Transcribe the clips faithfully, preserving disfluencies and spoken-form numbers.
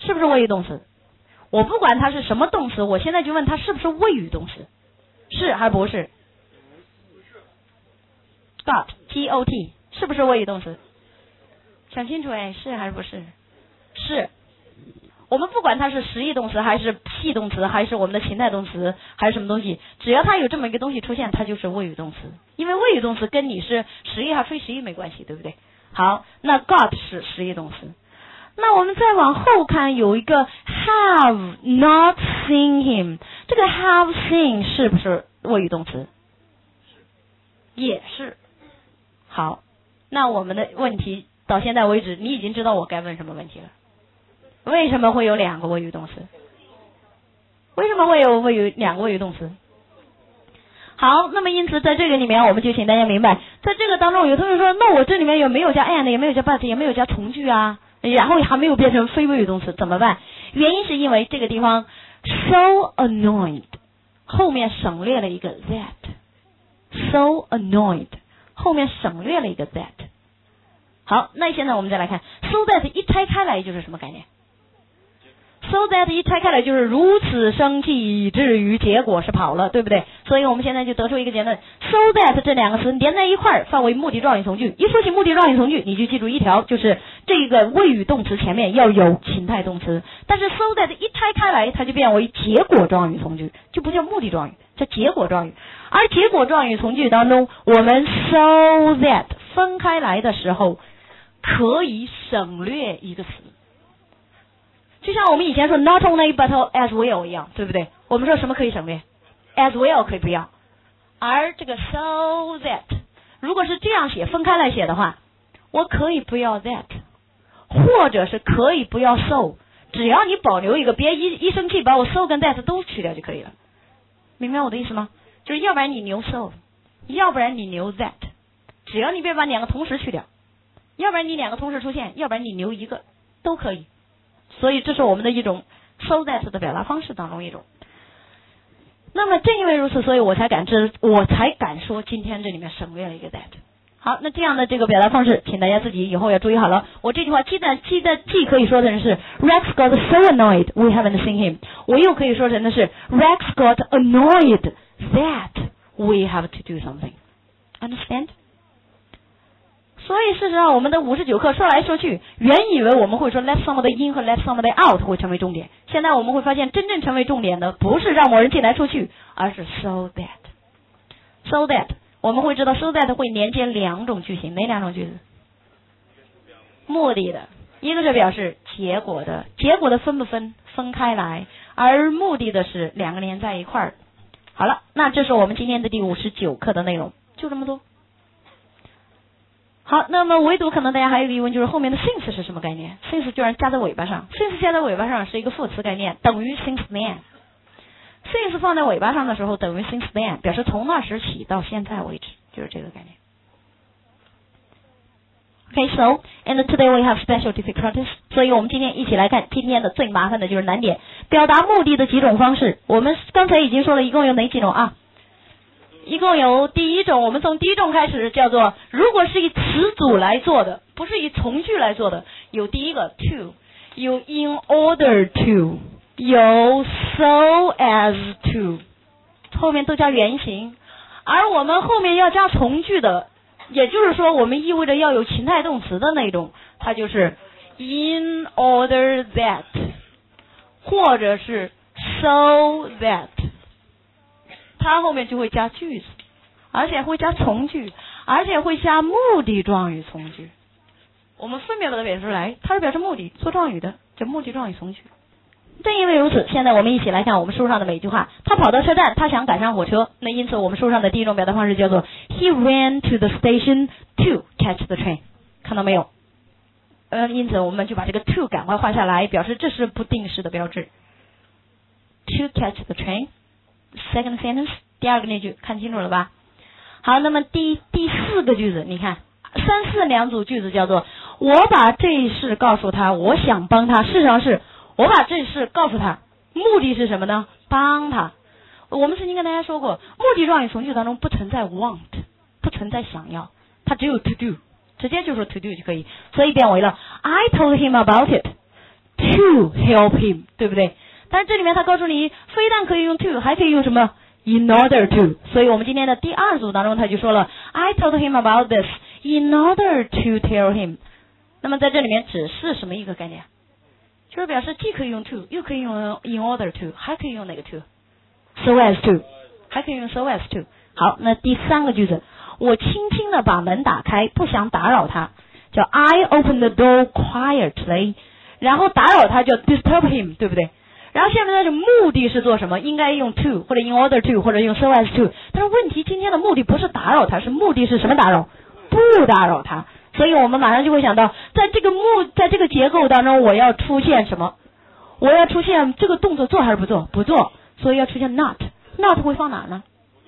是不是谓语动词？我不管它是什么动词，我现在就问它是不是谓语动词，是还不是 ？got G O T 是不是谓语动词？想清楚哎，是还是不是？是。我们不管它是实义动词还是系动词还是我们的情态动词还是什么东西，只要它有这么一个东西出现，它就是谓语动词。因为谓语动词跟你是实义还是非实义没关系，对不对？好，那 got 是实义动词。那我们再往后看，有一个 have not seen him， 这个 have seen 是不是谓语动词？也是。好，那我们的问题到现在为止，你已经知道我该问什么问题了。为什么会有两个谓语动词？为什么会有谓语两个谓语动词？好，那么因此在这个里面，我们就请大家明白，在这个当中，有同学说，那我这里面有没有加 and， 也没有加 but， 也没有加从句啊，然后还没有变成非谓语动词，怎么办？原因是因为这个地方 so annoyed 后面省略了一个 that，so annoyed 后面省略了一个 that。好，那现在我们再来看 so that 一拆开来就是什么概念？So that 一拆开来就是如此生气以至于结果是跑了，对不对？所以我们现在就得出一个结论 So that 这两个词连在一块儿，范为目的状语从句。一说起目的状语从句，你就记住一条，就是这个谓语动词前面要有情态动词。但是 So that 一拆开来，它就变为结果状语从句，就不叫目的状语，叫结果状语。而结果状语从句当中，我们 So that 分开来的时候，可以省略一个词。就像我们以前说 not only but as well 一样，对不对？我们说什么可以省略 as well 可以不要，而这个 so that 如果是这样写分开来写的话，我可以不要 that， 或者是可以不要 so， 只要你保留一个，别一一生气把我 so 跟 that 都去掉就可以了。明白我的意思吗？就是要不然你留 so， 要不然你留 that， 只要你别把两个同时去掉，要不然你两个同时出现，要不然你留一个都可以。所以这是我们的一种 so that 的表达方式当中一种。那么正因为如此，所以我才敢知，我才敢说今天这里面省略了一个 that。好，那这样的这个表达方式，请大家自己以后要注意好了。我这句话记得记得既可以说成是 Rex got so annoyed we haven't seen him， 我又可以说成的是 Rex got annoyed that we have to do something。 Understand？所以事实上我们的五十九课说来说去，原以为我们会说 let somebody in 和 let somebody out 会成为重点，现在我们会发现真正成为重点的不是让某人进来出去，而是 so that so that 我们会知道 so that 会连接两种句型，哪两种句子？目的的，一个是表示结果的，结果的分不分分开来，而目的的是两个连在一块儿。好了，那这是我们今天的第五十九课的内容，就这么多。好，那么唯独可能大家还有一个疑问，就是后面的 since 是什么概念？ since 居然加在尾巴上， since 加在尾巴上是一个副词概念，等于 since then。 since 放在尾巴上的时候等于 since then， 表示从那时起到现在为止，就是这个概念。Okay, so and today we have special difficulties。 所以我们今天一起来看今天的最麻烦的就是难点，表达目的的几种方式。我们刚才已经说了一共有哪几种啊？一共有第一种，我们从第一种开始，叫做如果是以词组来做的，不是以从句来做的，有第一个 to， 有 in order to， 有 so as to， 后面都加原形。而我们后面要加从句的，也就是说我们意味着要有情态动词的那种，它就是 in order that， 或者是 so that，它后面就会加句子，而且会加从句，而且会加目的状语从句。我们分别把它表示出来，它是表示目的做状语的，叫目的状语从句。正因为如此，现在我们一起来看我们书上的每一句话。他跑到车站，他想赶上火车。那因此我们书上的第一种表达方式叫做 He ran to the station to catch the train。 看到没有？呃，因此我们就把这个 to 赶快画下来，表示这是不定式的标志。To catch the train。Second sentence， 第二个那句看清楚了吧？好，那么第第四个句子，你看三四两组句子叫做我把这事告诉他，我想帮他。事实上是我把这事告诉他，目的是什么呢？帮他。我们曾经跟大家说过，目的状语从句当中不存在 want， 不存在想要，它只有 to do， 直接就说 to do 就可以，所以变为了 I told him about it to to help him， 对不对？但是这里面他告诉你，非但可以用 to， 还可以用什么 in order to。所以我们今天的第二组当中，他就说了 I told him about this in order to tell him。那么在这里面只是什么一个概念？就是表示既可以用 to， 又可以用 in order to， 还可以用哪个 to？so as to， 还可以用 so as to。好，那第三个句子，我轻轻的把门打开，不想打扰他，叫 I opened the door quietly， 然后打扰他叫 disturb him， 对不对？然后下面的目的是做什么？应该用 to 或者 in order to 或者用 so as to。但是问题今天的目的不是打扰他，是目的是什么打扰？不打扰他。所以我们马上就会想到，在这个目在这个结构当中，我要出现什么？我要出现这个动作做还是不做？不做，所以要出现 not。not 会放哪呢？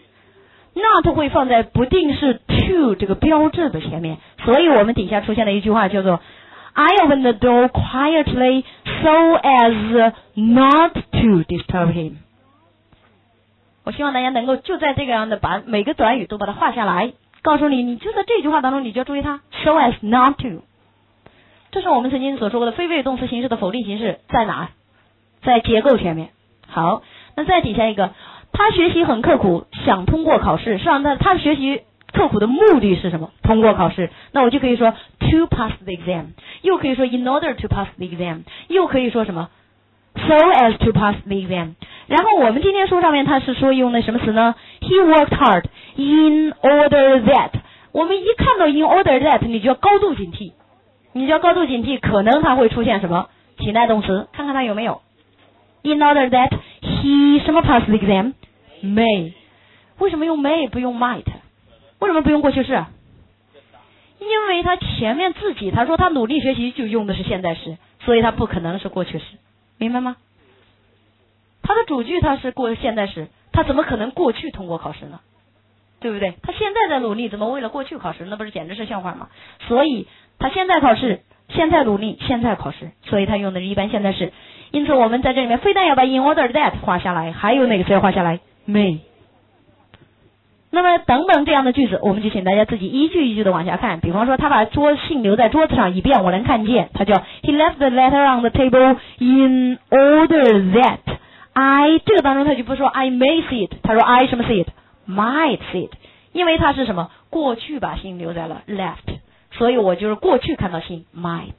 not 会放在不定式 to 这个标志的前面。所以我们底下出现了一句话叫做 I opened the door quietly so as not to disturb him。 我希望大家能够就在这个样的把每个短语都把它画下来，告诉你，你就在这句话当中，你就要注意它 so as not to。 这是我们曾经所说过的非谓语动词形式的否定形式在哪？在结构前面。好，那再底下一个，他学习很刻苦，想通过考试。实际上他他学习刻苦的目的是什么？通过考试。那我就可以说 to pass the exam， 又可以说 in order to pass the exam， 又可以说什么 so as to pass the exam。 然后我们今天书上面他是说用的什么词呢？ He worked hard in order that。 我们一看到 in order that， 你就要高度警惕，你就要高度警惕，可能它会出现什么体态动词，看看它有没有 in order that he 什么 pass the exam may。 为什么用 may 不用 might？ 为什么不用过去式？因为他前面自己他说他努力学习就用的是现在时，所以他不可能是过去式，明白吗？他的主句他是过现在时，他怎么可能过去通过考试呢？对不对？他现在在努力，怎么为了过去考试？那不是简直是笑话吗？所以他现在考试，现在努力，现在考试，所以他用的是一般现在时。因此我们在这里面非但要把 in order that 画下来，还有哪个词要画下来？ may。 那么等等这样的句子，我们就请大家自己一句一句的往下看。比方说他把桌信留在桌子上，以便我能看见，他叫 He left the letter on the table in order that I， 这个当中他就不说 I may see it， 他说 I 什么 see it，might see it， 因为他是什么过去把信留在了 left， 所以我就是过去看到信 might。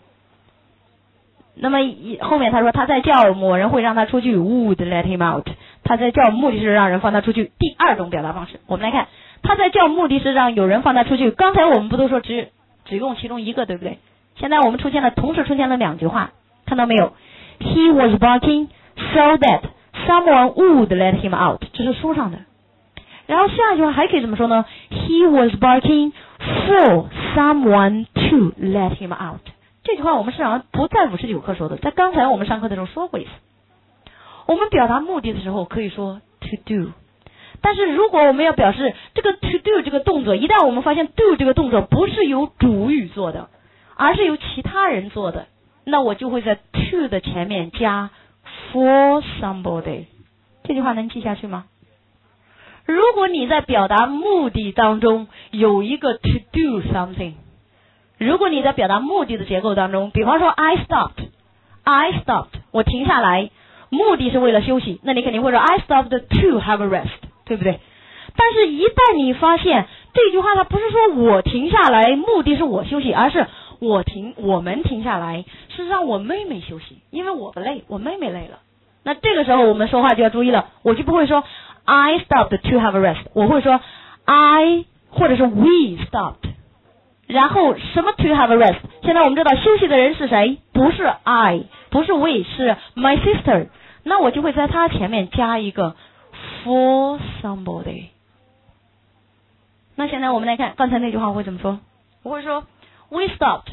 那么后面他说他在叫某人会让他出去 would let him out， 他在叫目的是让人放他出去。第二种表达方式，我们来看他在叫目的是让有人放他出去。刚才我们不都说只只用其中一个，对不对？现在我们出现了同时出现了两句话，看到没有？ He was barking so that someone would let him out， 这是书上的。然后下一句话还可以怎么说呢？ He was barking for someone to let him out。 这句话我们实际上不在五十九课说的，在刚才我们上课的时候说过一次。我们表达目的的时候可以说 to do， 但是如果我们要表示这个 to do 这个动作，一旦我们发现 do 这个动作不是由主语做的，而是由其他人做的，那我就会在 to 的前面加 for somebody。 这句话能记下去吗？如果你在表达目的当中有一个 to do something， 如果你在表达目的的结构当中，比方说 I stopped I stopped 我停下来，目的是为了休息，那你肯定会说 I stopped to have a rest， 对不对？但是一旦你发现这句话它不是说我停下来目的是我休息，而是我停我们停下来是让我妹妹休息，因为我不累，我妹妹累了。那这个时候我们说话就要注意了，我就不会说 I stopped to have a rest， 我会说 I 或者是 we stopped， 然后什么 to have a rest？ 现在我们知道休息的人是谁？不是 I， 不是 we， 是 my sister， 那我就会在它前面加一个 for somebody。 那现在我们来看刚才那句话我会怎么说？我会说 we stopped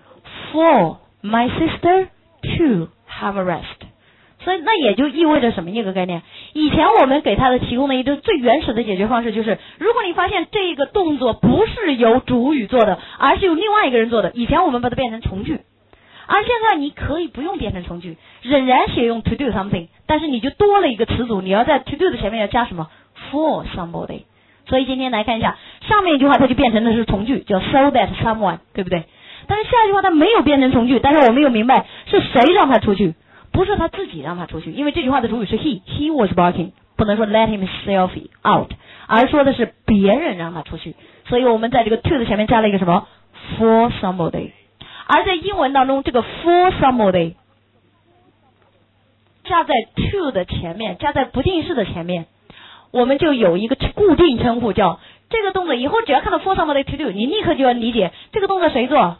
for my sister to have a rest。所以那也就意味着什么一个概念？以前我们给他的提供的一个最原始的解决方式就是，如果你发现这个动作不是由主语做的，而是由另外一个人做的，以前我们把它变成从句。而现在你可以不用变成从句，仍然写用 to do something， 但是你就多了一个词组，你要在 to do 的前面要加什么 for somebody。 所以今天来看一下上面一句话，它就变成的是从句，叫 so that someone， 对不对？ 但是下一句话他没有变成从句，但是我们又明白是谁让他出去，不是他自己让他出去，因为这句话的主语是 he he was barking， 不能说 let himself out， 而说的是别人让他出去，所以我们在这个 to 的前面加了一个什么 for somebody， 而在英文当中这个 for somebody加在 to 的前面，加在不定式的前面，我们就有一个固定称呼，叫这个动作以后只要看到 for somebody to do， 你立刻就要理解这个动作谁做，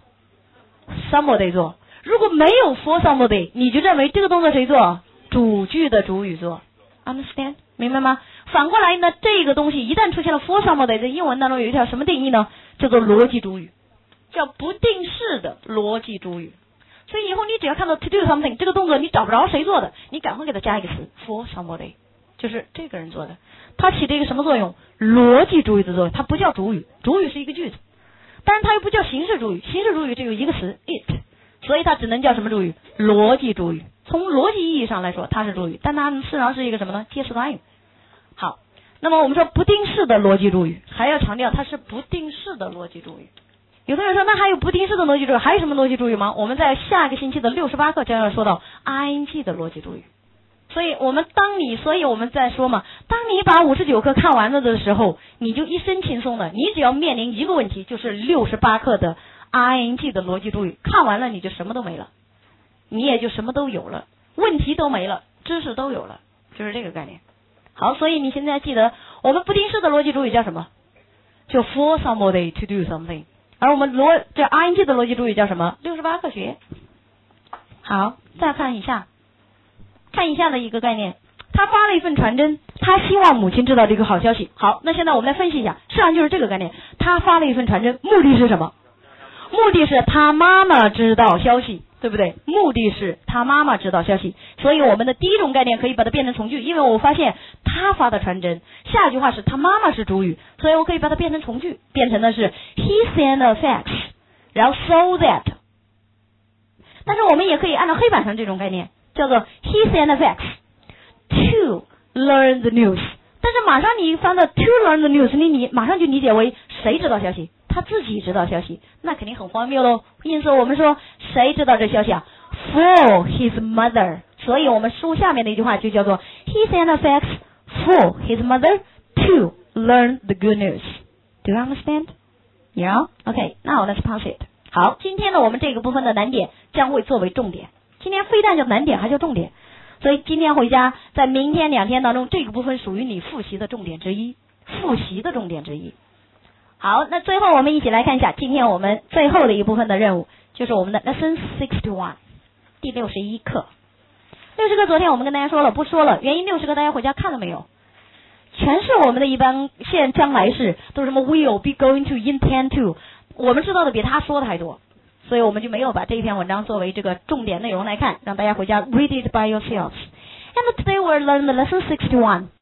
somebody 做。如果没有 for somebody， 你就认为这个动作谁做，主句的主语做。 understand 明白吗？反过来呢，这个东西一旦出现了 for somebody， 在英文当中有一条什么定义呢？叫做逻辑主语，叫不定式的逻辑主语。所以以后你只要看到 to do something 这个动作你找不着谁做的，你赶快给它加一个词 for somebody， 就是这个人做的。它起的一个什么作用？逻辑主语的作用。它不叫主语，主语是一个句子，但是它又不叫形式主语，形式主语只有一个词 it， 所以它只能叫什么主语？逻辑主语。从逻辑意义上来说它是主语，但它事实上是一个什么呢？介词短语。好，那么我们说不定式的逻辑主语，还要强调它是不定式的逻辑主语。有的人说那还有不定式的逻辑主语，还有什么逻辑主语吗？我们在下个星期的六十八课将要说到 ing 的逻辑主语。所以我们当你所以我们在说嘛，当你把五十九课看完了的时候，你就一身轻松了，你只要面临一个问题，就是六十八课的 ing 的逻辑主语，看完了你就什么都没了，你也就什么都有了，问题都没了，知识都有了，就是这个概念。好，所以你现在记得我们不定式的逻辑主语叫什么？就 for somebody to do something。而我们逻这 ing 的逻辑主语叫什么？六十八课学。好，再看一下，看一下的一个概念，他发了一份传真，他希望母亲知道这个好消息。好，那现在我们来分析一下，实际上就是这个概念，他发了一份传真，目的是什么？目的是他妈妈知道消息，对不对？目的是他妈妈知道消息，所以我们的第一种概念可以把它变成从句，因为我发现他发的传真，下一句话是他妈妈是主语，所以我可以把它变成从句，变成的是 he sent a fax， 然后 so that。 但是我们也可以按照黑板上这种概念，叫做 he sent a fax to learn the news， 但是马上你翻到 to learn the news， 你你马上就理解为谁知道消息？他自己知道消息，那肯定很荒谬喽。因此我们说谁知道这消息啊？ For his mother， 所以我们书下面的一句话就叫做 he sent a fax for his mother to learn the good news。 Do you understand? Yeah? Okay, now let's pass it。 好，今天呢我们这个部分的难点将会作为重点，今天非但叫难点还叫重点，所以今天回家在明天两天当中，这个部分属于你复习的重点之一，复习的重点之一。好，那最后我们一起来看一下今天我们最后的一部分的任务，就是我们的 lesson sixty-one 第六十一课。六十课昨天我们跟大家说了不说了，原因六十课大家回家看了没有？全是我们的一般现将来式，都是什么 will be going to intend to， 我们知道的比他说的还多，所以我们就没有把这一篇文章作为这个重点内容来看，让大家回家 read it by yourselves。And today we'll learn the lesson sixty-one